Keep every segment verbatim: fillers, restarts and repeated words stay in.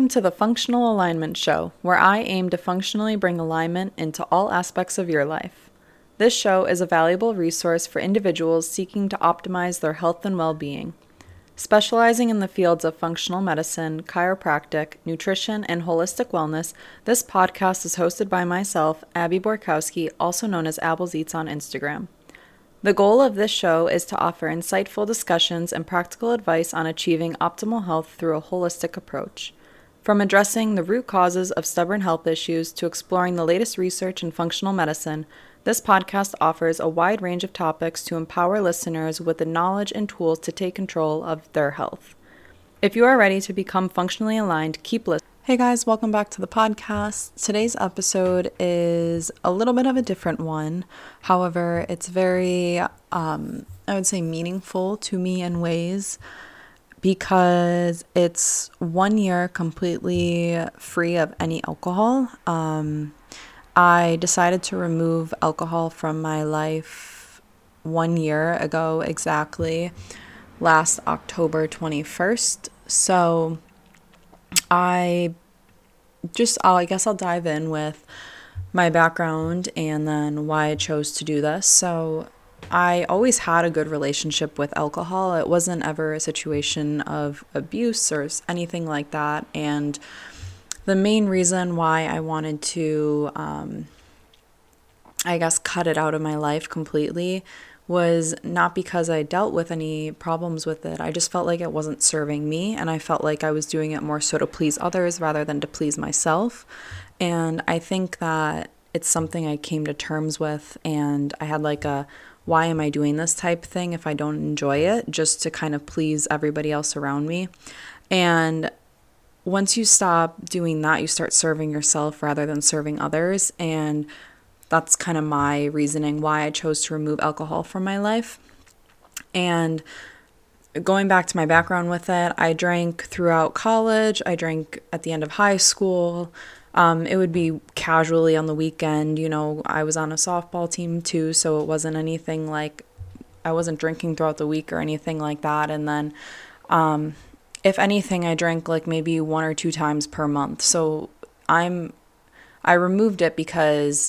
Welcome to the Functional Alignment Show, where I aim to functionally bring alignment into all aspects of your life. This show is a valuable resource for individuals seeking to optimize their health and well-being. Specializing in the fields of functional medicine, chiropractic, nutrition, and holistic wellness, this podcast is hosted by myself, Abby Borkowski, also known as Abbles Eats on Instagram. The goal of this show is to offer insightful discussions and practical advice on achieving optimal health through a holistic approach. From addressing the root causes of stubborn health issues to exploring the latest research in functional medicine, this podcast offers a wide range of topics to empower listeners with the knowledge and tools to take control of their health. If you are ready to become functionally aligned, keep listening. Hey guys, welcome back to the podcast. Today's episode is a little bit of a different one. However, it's very, um, I would say, meaningful to me in ways because it's one year completely free of any alcohol. Um, I decided to remove alcohol from my life one year ago exactly, last October twenty-first. So I just, I'll, I guess I'll dive in with my background and then why I chose to do this. So I always had a good relationship with alcohol. It wasn't ever a situation of abuse or anything like that. And the main reason why I wanted to, um, I guess, cut it out of my life completely was not because I dealt with any problems with it. I just felt like it wasn't serving me, and I felt like I was doing it more so to please others rather than to please myself. And I think that it's something I came to terms with, and I had like a why am I doing this type thing if I don't enjoy it, just to kind of please everybody else around me. And once you stop doing that, you start serving yourself rather than serving others. And that's kind of my reasoning why I chose to remove alcohol from my life. And going back to my background with it, I drank throughout college. I drank at the end of high school. Um, it would be casually on the weekend. You know, I was on a softball team too, so it wasn't anything like I wasn't drinking throughout the week or anything like that. And then, um, if anything, I drank like maybe one or two times per month. So I'm, I removed it because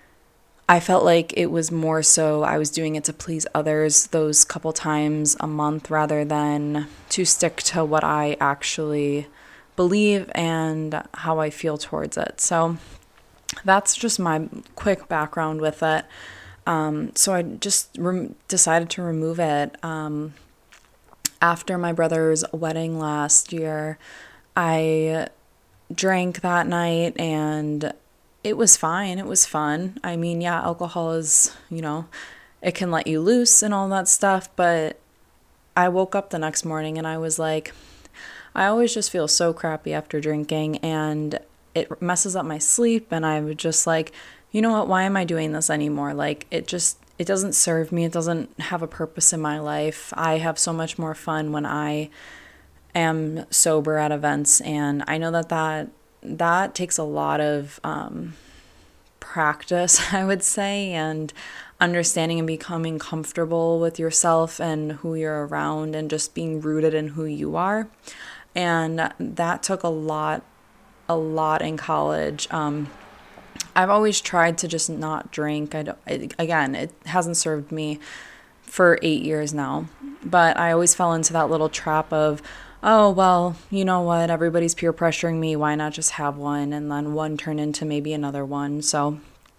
I felt like it was more so I was doing it to please others those couple times a month rather than to stick to what I actually believe and how I feel towards it. So that's just my quick background with it. Um, so I just re- decided to remove it. Um, after my brother's wedding last year, I drank that night and it was fine. It was fun. I mean, yeah, alcohol is, you know, it can let you loose and all that stuff. But I woke up the next morning and I was like, I always just feel so crappy after drinking and it messes up my sleep. And I was just like, you know what? Why am I doing this anymore? Like, it just, it doesn't serve me. It doesn't have a purpose in my life. I have so much more fun when I am sober at events. And I know that that that takes a lot of um, practice, I would say, and understanding and becoming comfortable with yourself and who you're around and just being rooted in who you are. And that took a lot, a lot in college. Um, I've always tried to just not drink. I don't, I, again, it hasn't served me for eight years now, but I always fell into that little trap of, oh, well, you know what, everybody's peer pressuring me, why not just have one? And then one turned into maybe another one. So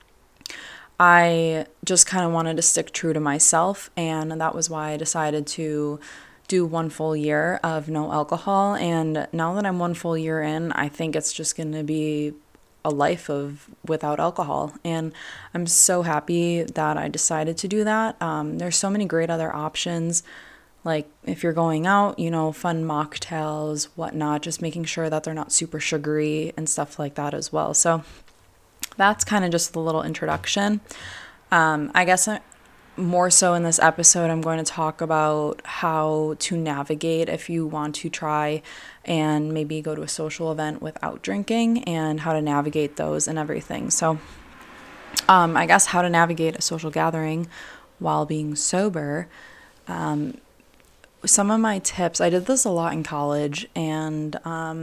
I just kind of wanted to stick true to myself, and that was why I decided to do one full year of no alcohol. And now that I'm one full year in, I think it's just going to be a life of without alcohol. And I'm so happy that I decided to do that. Um, there's so many great other options. Like if you're going out, you know, fun mocktails, whatnot, just making sure that they're not super sugary and stuff like that as well. So that's kind of just the little introduction. Um, I guess I, more so in this episode, I'm going to talk about how to navigate if you want to try and maybe go to a social event without drinking and how to navigate those and everything. So um, I guess how to navigate a social gathering while being sober. Um, some of my tips, I did this a lot in college, and um,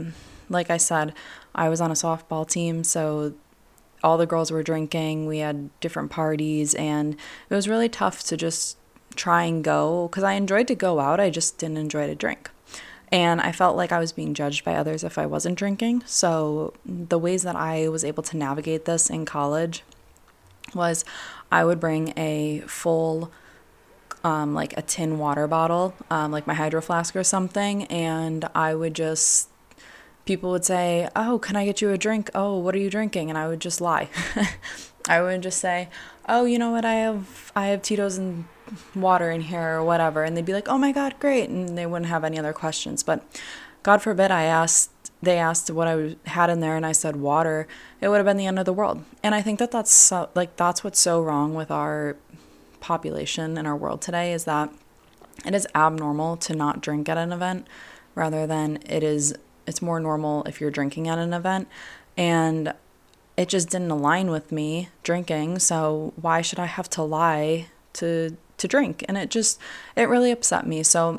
like I said, I was on a softball team, so all the girls were drinking. We had different parties, and it was really tough to just try and go because I enjoyed to go out. I just didn't enjoy to drink. And I felt like I was being judged by others if I wasn't drinking. So the ways that I was able to navigate this in college was I would bring a full, um, like a tin water bottle, um, like my Hydro Flask or something, and I would just, people would say, oh, can I get you a drink? Oh, what are you drinking? And I would just lie. I would just say, oh, you know what, I have I have Tito's and water in here or whatever. And they'd be like, oh my God, great. And they wouldn't have any other questions. But God forbid I asked, they asked what I had in there and I said water, it would have been the end of the world. And I think that that's so, like, that's what's so wrong with our population in our world today, is that it is abnormal to not drink at an event rather than it is, it's more normal if you're drinking at an event. And it just didn't align with me drinking. So why should I have to lie to to drink? And it just, it really upset me. So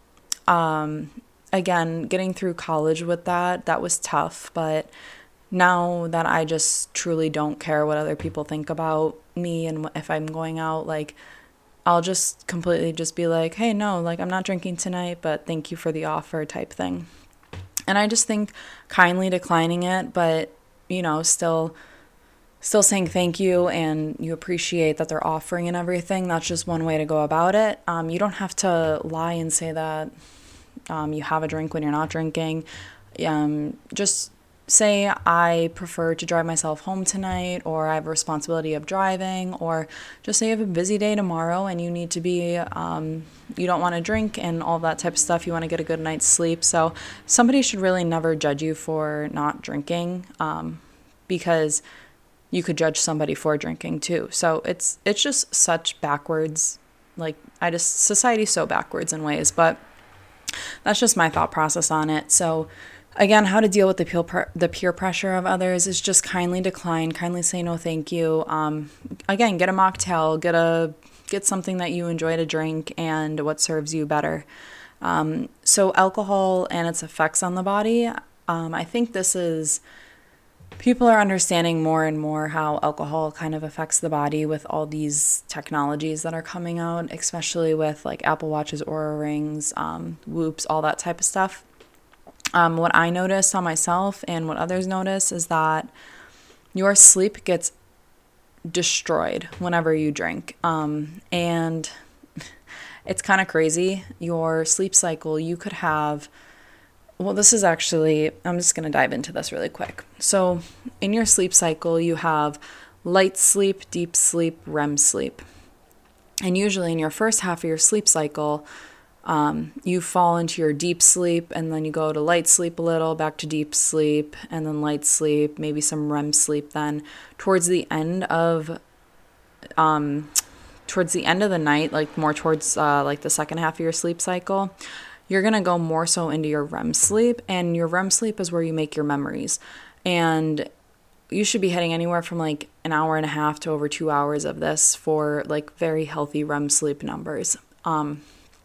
um again, getting through college with that, that was tough. But now that I just truly don't care what other people think about me, and if I'm going out, like, I'll just completely just be like, hey, no, like, I'm not drinking tonight, but thank you for the offer type thing. And I just think kindly declining it, but, you know, still still saying thank you and you appreciate that they're offering and everything. That's just one way to go about it. Um, you don't have to lie and say that um, you have a drink when you're not drinking. Um, just say, I prefer to drive myself home tonight, or I have a responsibility of driving, or just say you have a busy day tomorrow and you need to be, um, you don't want to drink and all that type of stuff. You want to get a good night's sleep. So somebody should really never judge you for not drinking, um, because you could judge somebody for drinking too. So it's it's just such backwards, like, I just, society's so backwards in ways, but that's just my thought process on it. So again, how to deal with the peer, pre- the peer pressure of others is just kindly decline, kindly say no thank you. Um, again, get a mocktail, get a get something that you enjoy to drink and what serves you better. Um, so alcohol and its effects on the body, um, I think this is, people are understanding more and more how alcohol kind of affects the body with all these technologies that are coming out, especially with like Apple Watches, Oura Rings, um, Whoops, all that type of stuff. Um, what I noticed on myself and what others notice is that your sleep gets destroyed whenever you drink. Um, and it's kind of crazy. Your sleep cycle, you could have, well, this is actually, I'm just going to dive into this really quick. So in your sleep cycle, you have light sleep, deep sleep, R E M sleep. And usually in your first half of your sleep cycle, Um, you fall into your deep sleep, and then you go to light sleep a little, back to deep sleep, and then light sleep, maybe some R E M sleep. Then towards the end of, um, towards the end of the night, like more towards uh, like the second half of your sleep cycle, you're gonna go more so into your R E M sleep, and your R E M sleep is where you make your memories, and you should be heading anywhere from like an hour and a half to over two hours of this for like very healthy R E M sleep numbers. Um,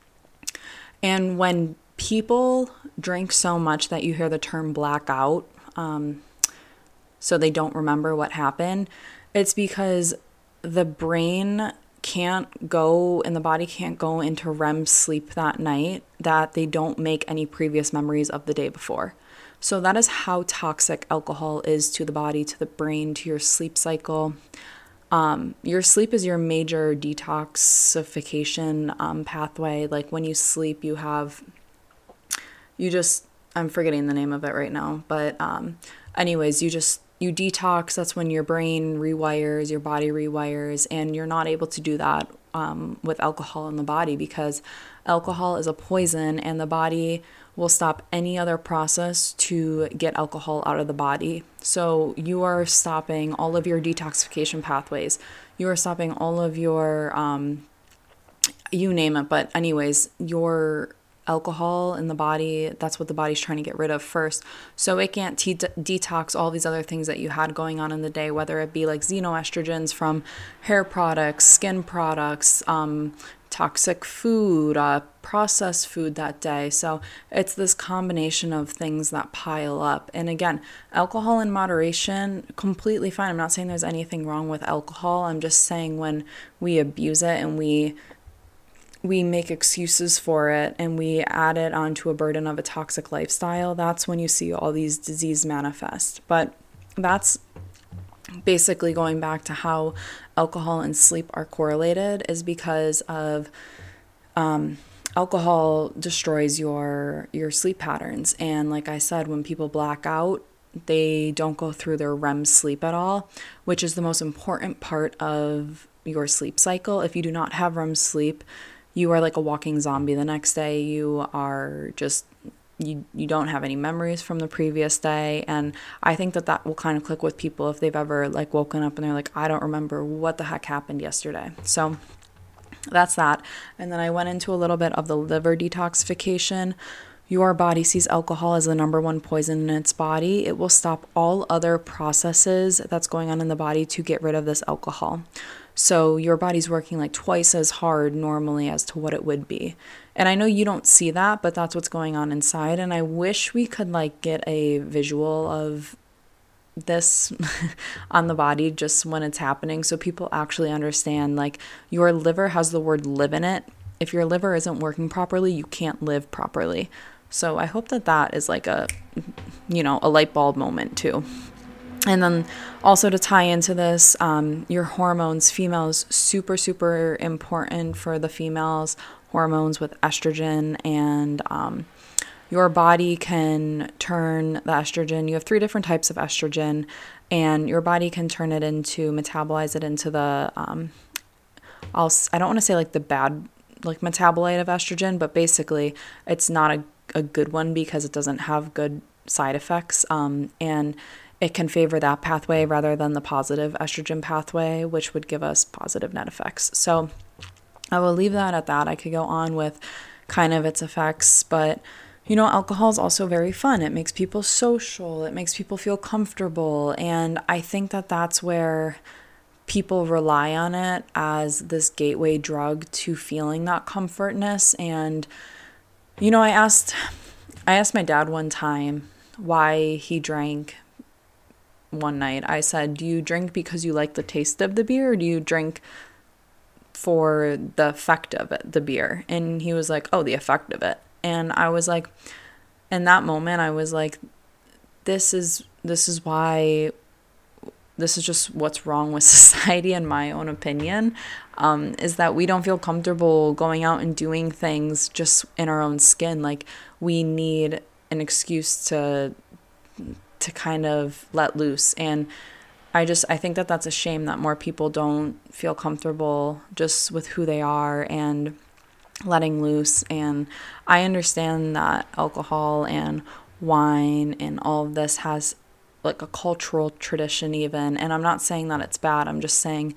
And when people drink so much that you hear the term blackout, um, so they don't remember what happened, it's because the brain can't go and the body can't go into R E M sleep that night, that they don't make any previous memories of the day before. So that is how toxic alcohol is to the body, to the brain, to your sleep cycle. Um, your sleep is your major detoxification um, pathway. Like when you sleep, you have, you just, I'm forgetting the name of it right now, but um, anyways, you just, you detox. That's when your brain rewires, your body rewires, and you're not able to do that um, with alcohol in the body, because alcohol is a poison and the body will stop any other process to get alcohol out of the body. So you are stopping all of your detoxification pathways. You are stopping all of your, um, you name it. But anyways, your alcohol in the body, that's what the body's trying to get rid of first. So it can't te- detox all these other things that you had going on in the day, whether it be like xenoestrogens from hair products, skin products, um, toxic food, uh, processed food that day. So it's this combination of things that pile up. And again, alcohol in moderation, completely fine. I'm not saying there's anything wrong with alcohol. I'm just saying when we abuse it and we we make excuses for it and we add it onto a burden of a toxic lifestyle, that's when you see all these diseases manifest. But that's basically going back to how alcohol and sleep are correlated, is because of um, alcohol destroys your your sleep patterns. And like I said, when people black out, they don't go through their R E M sleep at all, which is the most important part of your sleep cycle. If you do not have R E M sleep, you are like a walking zombie the next day. You are just, you you don't have any memories from the previous day. And I think that that will kind of click with people if they've ever like woken up and they're like, I don't remember what the heck happened yesterday. So that's that. And then I went into a little bit of the liver detoxification. Your body sees alcohol as the number one poison in its body. It will stop all other processes that's going on in the body to get rid of this alcohol. So your body's working like twice as hard normally as to what it would be. And I know you don't see that, but that's what's going on inside. And I wish we could like get a visual of this on the body just when it's happening, so people actually understand like your liver has the word live in it. If your liver isn't working properly, you can't live properly. So I hope that that is like a, you know, a light bulb moment too. And then also to tie into this, um, your hormones, females, super, super important for the females, hormones with estrogen, and um, your body can turn the estrogen. You have three different types of estrogen, and your body can turn it into, metabolize it into the, um, I'll, I don't want to say like the bad, like metabolite of estrogen, but basically it's not a, a good one because it doesn't have good side effects. Um, and it can favor that pathway rather than the positive estrogen pathway, which would give us positive net effects. So I will leave that at that. I could go on with kind of its effects, but you know, alcohol is also very fun. It makes people social. It makes people feel comfortable. And I think that that's where people rely on it as this gateway drug to feeling that comfortness. And, you know, I asked, I asked my dad one time why he drank one night. I said, do you drink because you like the taste of the beer, or do you drink for the effect of it, the beer? And he was like, oh, the effect of it. And I was like, in that moment, I was like, this is, this is why, this is just what's wrong with society, in my own opinion, um, is that we don't feel comfortable going out and doing things just in our own skin. Like, we need an excuse to, to kind of let loose. And I just, I think that that's a shame that more people don't feel comfortable just with who they are and letting loose. And I understand that alcohol and wine and all of this has like a cultural tradition even, and I'm not saying that it's bad. I'm just saying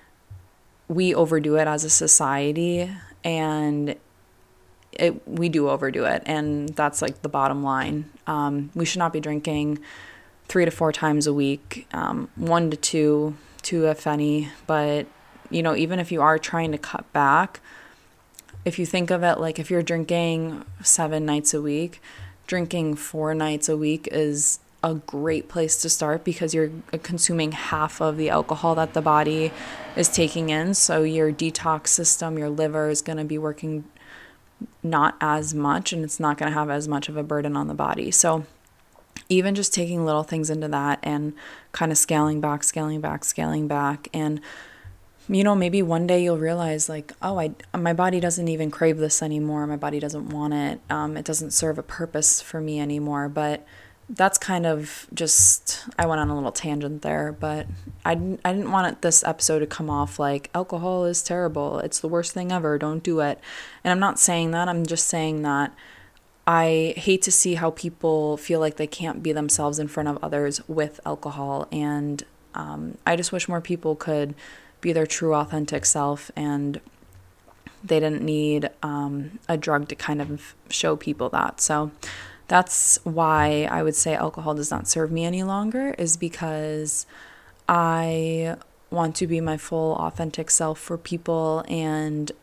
we overdo it as a society, and it we do overdo it, and that's like the bottom line. Um, we should not be drinking three to four times a week, um, one to two, two if any. But you know, even if you are trying to cut back, if you think of it like if you're drinking seven nights a week, drinking four nights a week is a great place to start, because you're consuming half of the alcohol that the body is taking in. So your detox system, your liver is going to be working not as much, and it's not going to have as much of a burden on the body. So even just taking little things into that and kind of scaling back, scaling back, scaling back. And you know, maybe one day you'll realize like, oh, I, my body doesn't even crave this anymore. My body doesn't want it. Um, it doesn't serve a purpose for me anymore. But that's kind of just, I went on a little tangent there, but I didn't, I didn't want it, this episode to come off like alcohol is terrible. It's the worst thing ever. Don't do it. And I'm not saying that. I'm just saying that I hate to see how people feel like they can't be themselves in front of others with alcohol. And um, I just wish more people could be their true, authentic self, and they didn't need um, a drug to kind of show people that. So that's why I would say alcohol does not serve me any longer, is because I want to be my full authentic self for people, and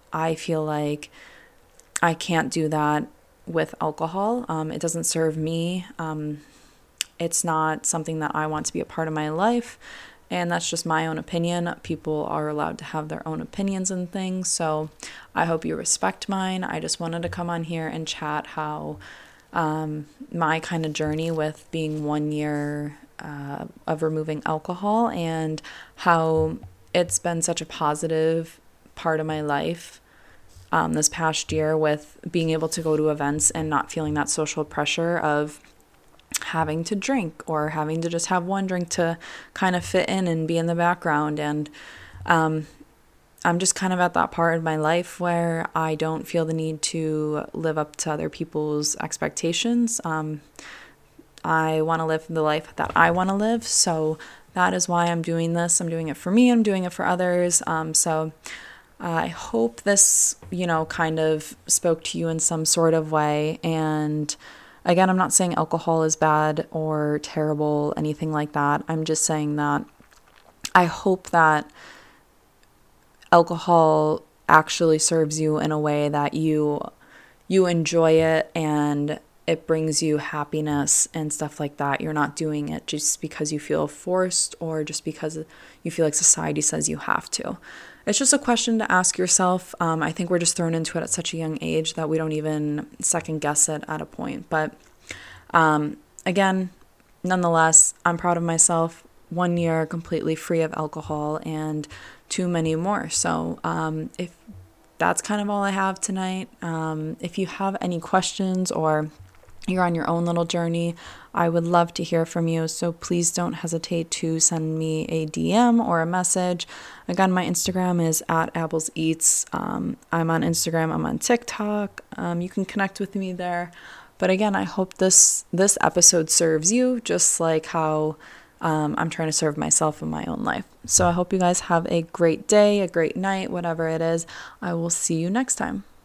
I feel like I can't do that with alcohol. Um, it doesn't serve me. Um, it's not something that I want to be a part of my life. And that's just my own opinion. People are allowed to have their own opinions and things. So I hope you respect mine. I just wanted to come on here and chat how um, my kind of journey with being one year uh, of removing alcohol and how it's been such a positive part of my life um, this past year with being able to go to events and not feeling that social pressure of having to drink or having to just have one drink to kind of fit in and be in the background. And um, I'm just kind of at that part of my life where I don't feel the need to live up to other people's expectations. Um, I want to live the life that I want to live. So that is why I'm doing this. I'm doing it for me. I'm doing it for others. Um, so I hope this, you know, kind of spoke to you in some sort of way. And again, I'm not saying alcohol is bad or terrible, anything like that. I'm just saying that I hope that alcohol actually serves you in a way that you you enjoy it and it brings you happiness and stuff like that. You're not doing it just because you feel forced or just because you feel like society says you have to. It's just a question to ask yourself. Um, I think we're just thrown into it at such a young age that we don't even second guess it at a point. But um, again, nonetheless, I'm proud of myself. One year completely free of alcohol and too many more. So um, if that's kind of all I have tonight. Um, if you have any questions or you're on your own little journey, I would love to hear from you. So please don't hesitate to send me a D M or a message. Again, my Instagram is at Apples Eats. Um, I'm on Instagram. I'm on TikTok. Um, you can connect with me there. But again, I hope this this episode serves you just like how um, I'm trying to serve myself in my own life. So I hope you guys have a great day, a great night, whatever it is. I will see you next time.